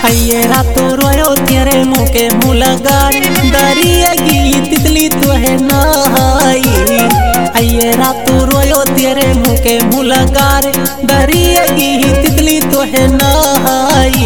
आइए रातों रोयो तेरे मुँह के मुलाकात दरिएगी तितली तो है नहाई। आइए रातों रोयो तेरे मुँह के मुलाकात दरिएगी तितली तो है नहाई।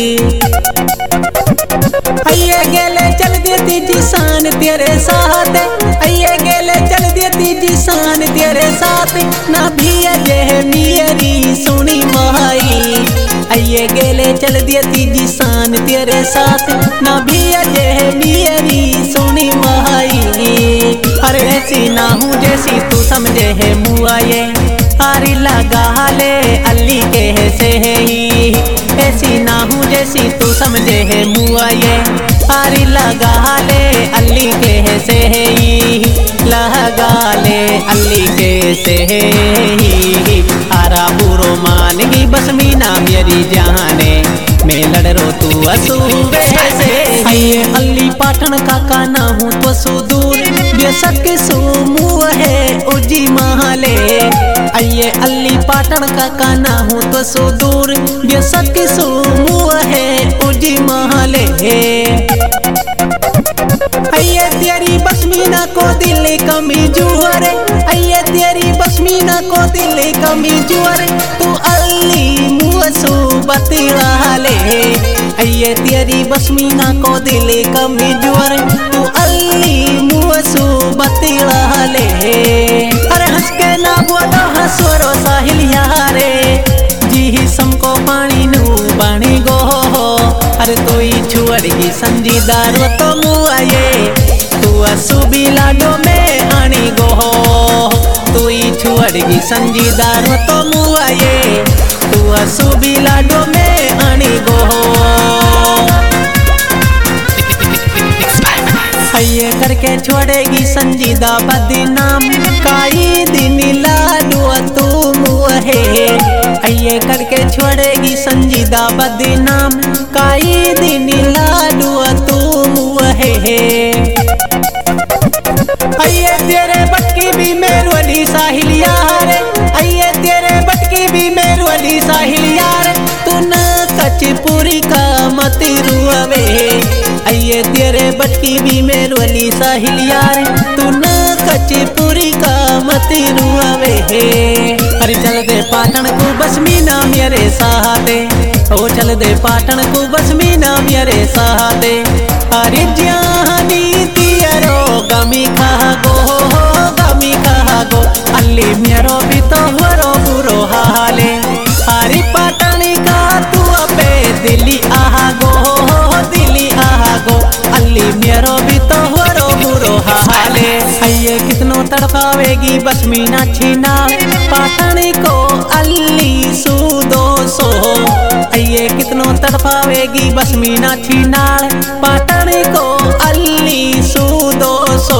आइए गेले चल देती जिसान तेरे साथ, आइए गेले चल देती जिसान तेरे साथ ना भी ये मेरी सोनी माई। आइए गेले चल देती जिसान तेरे साथ ना भी ये मेरी सोनी माई। अरे ऐसी ना हूँ जैसी तू समझे है मुआये आरी लगा ले अल्ली के से ही। ऐसी ना हूँ जैसी तू समझे है मुआये आरी लगा ले अल्ली के से ही। लगा ले अल्ली के से ही आरा बुरो मान की बस मीना मेरी जाने मैं लड़ रो तू असूबे से। आइए अल्ली पाटन का काना हूँ तो सुदूर बेसक के सोमू है उजी महले। आइए अल्ली पाटन का काना हूँ तो सुदूर बेसक के सोमू है उजी महले। आइए तेरी बसमीना को दिल कमी जुहर, आइए तेरी बसमीना को दिल कमी जुहर तू अल्ली मुसू बतिला ले। आइए तेरी बसमीना को दिल कमी जुहर तू अल्ली मुसू बतिला ले। अरे हंस के ना बोलो हंसोरो साहिलिया रे जी समको पानी नू पानी गो। अरे तू ही छुअड़गी संजीदार तो मुआये तू असुबी लाडो में आनी गो। तू ही छुअड़गी संजीदार तो मुआये तू असुबी लाडो में आनी गो। आइए करके छोड़ेगी संजीदा बदनाम काई दिन लाडो तू मुहे। आइए करके छोड़ेगी संजीदा बदनाम काई दिन लाडो तू मुहे। आइए तेरे बटकी भी मेरवली साहिलिया रे, आइए तेरे बटकी भी मेरवली साहिलिया रे तू न कचपुरी का मती रुआवे। आइए तेरे बटकी भी मेरवली साहिलिया रे तू न कचपुरी का मती रुआवे। अरे चल दे पाटन को बस मीना मेरे साथे, ओ चल दे पाटन को बस मीना मेरे साथे। अरे जानी तियरो गमी खा गो अल्ली मेरो भी तो हरो बुरो हाले। अरे पाटनी का तू अपे दिल्ली आहा गो अल्ली मेरो भी तो हरो बुरो हाले। आइए कितनो तड़पावेगी बस मीना छीना पाटनी को अल्ली सूदो सो। आइए कितनो तड़पावेगी बस मीना छीना पाटनी को अल्ली सूदो सो।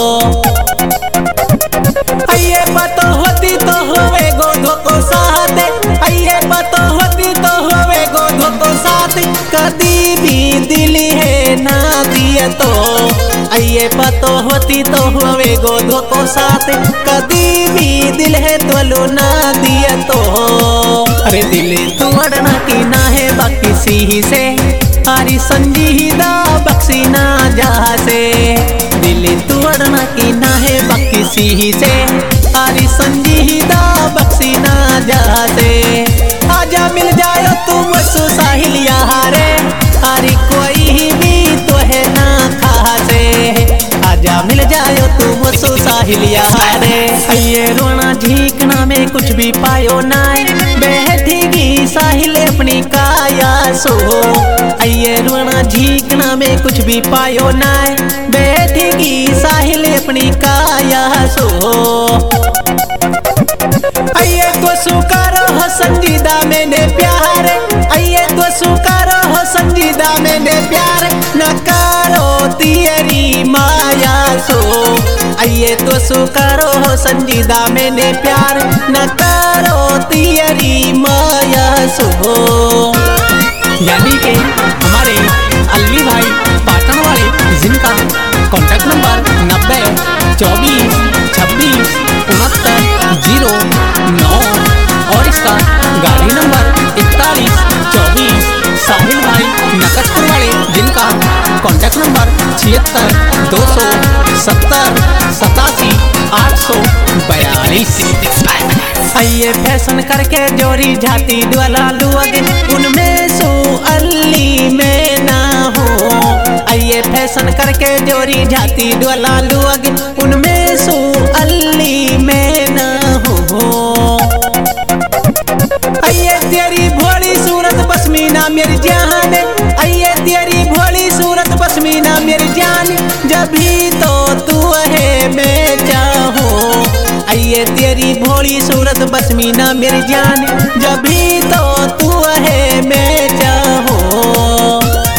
आइए पतो होती तो होवे गोधो को साथ, आइए पतो होती तो होवे गोधो को साथ कदी भी दिल है ना दिए तो। आइए पतो होती तो होवे गोधो को साथ कदी भी दिल है तो ना दिए तो। अरे दिल तोड़ना की ना है बाकी सी से आरी संजीदा बख्शी ना जा से। दिल तोड़ना की ना है बाकी सी से आरी संजीदा बख्शी ना जा से। आजा मिल जायो तुम सो साहिलिया रे आरी कोई भी तो है ना खासे। आजा मिल जायो तुम सो साहिलिया रे। आइए रोना झीकना में कुछ भी पायो ना बैठेगी साहिल अपनी काया सो। आइए रोना झीकना में कुछ भी पायो ना बैठेगी साहिल अपनी काया सो। आइए तो सुकारो हो संजीदा मैंने प्यार, आइए तो सुकारो हो संजीदा मैंने प्यार न करो तेरी माया सो। आइए तो सुकारो हो संजीदा मैंने प्यार न करो तेरी माया सो। यानी कि हमारे अल्ली भाई पाटन वाले जिनका कॉन्टैक्ट नंबर 90 24 26 69 09 और इसका गाड़ी नंबर 41 24 साहिल भाई आइए फैशन करके जोरी झाती डुअला लुअगे उनमें सो अल्ली में ना हो। आइए फैशन करके जोरी झाती डुअला लुअगे उनमें सो अल्ली में ना हो। आइए तेरी भोली सूरत पश्मीना मेरी जान, आइए तेरी भोली सूरत पश्मीना मेरी जान, जब भी तो तू है मैं चाहूं। आइए तेरी भोली सूरत पश्मीना मेरी जान, जब भी तो तू है मैं चाहूं।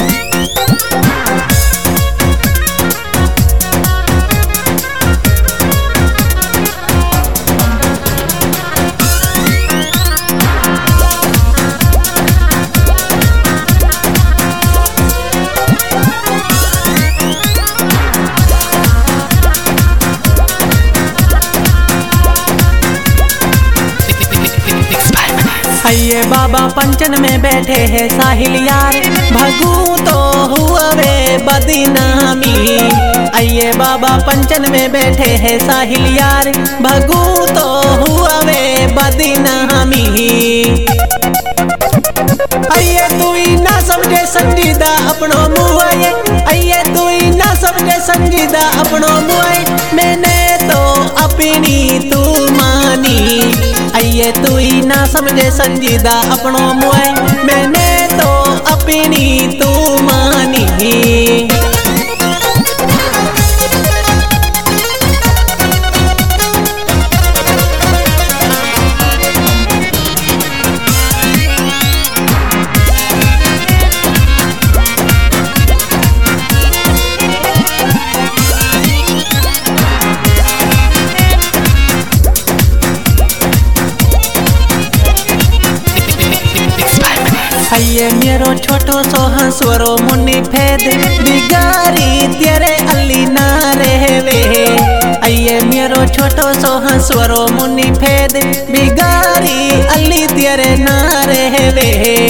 आइए बाबा पंचन में बैठे हैं साहिल यार, भगू तो हुआ वे बदनामी। आइए बाबा पंचन में बैठे हैं साहिल यार, भगू तो हुआ वे बदनामी। आइए तू ही ना समझे संजीदा अपनो मुआए, आइए तू ही ना समझे संजीदा अपनो मुआए, मैंने तो अपनी तू मानी। आइए तू ही ना समझे संजीदा अपनो मुआए, मैंने तो अपनी तू मानी। आइए मेरो छोटो सो हंसवरो मुन्नी फेद बिगारी तेरे अल्ली ना रहवे। आइए मेरो छोटो सो हंसवरो मुन्नी फेद बिगारी अल्ली तेरे ना रहवे।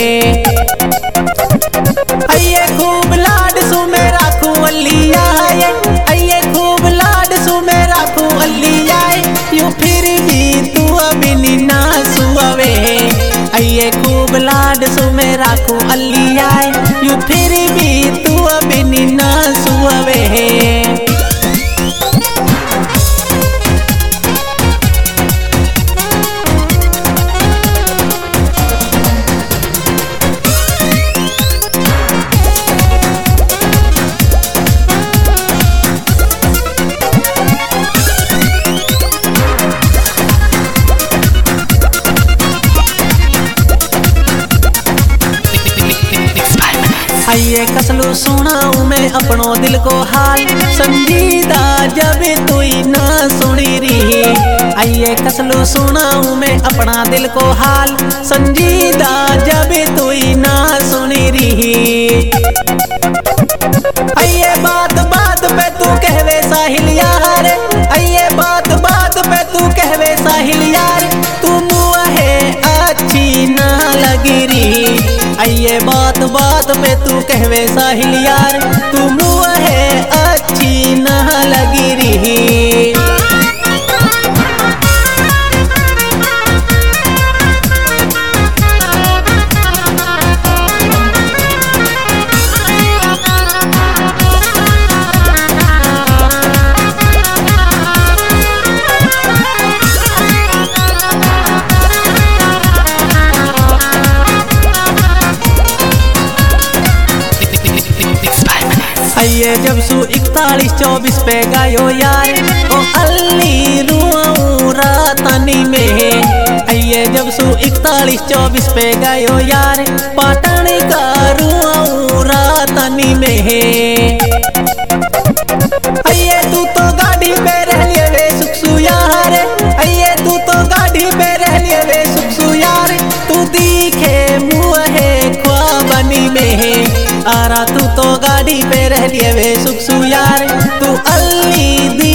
आइए खूब लाड सु में राखू अल्ली आए, आइए खूब लाड सु में राखू अल्ली आए, यूं फिर भी तू अभी ना सुअवे। आइए खूब लाड सु में राखू अल्ली आए, यूं फिर भी तू अभी ना सुअवे। आइए कसलू सुनाऊं मैं अपनो दिल को हाल, संजीदा जब तू ना सुनी रही। आइए कसलू सुनाऊं मैं अपना दिल को हाल, संजीदा जब तू ना सुनी रही। आइए बात बात पे तू कहवे साहिल यार, आइए बात बात पे तू कहवे साहिल यार, तू मुआ है अच्छी ना लगी रही। आइए बात बात पे तू कहवे साहिल यार, तू मुआ है अच्छी ना लगी रही। आइए जब सु 41-24 पे गायो यार, ओ अल्ली रुआऊं रातानी में। आइए जब सु 41-24 पे गायो यार, पाटन का रुआऊं रातानी में। आइए तू तो गाड़ी पे रह लिए वे सुखसु यार, आइए तू तो गाड़ी पे रह लिए वे सुखसु यार, तू दिखे मुँह है ख्वाबनी में। आरा तू तो गाड़ी पे रह लिए वे सुखसु यार, तू अल्ली दी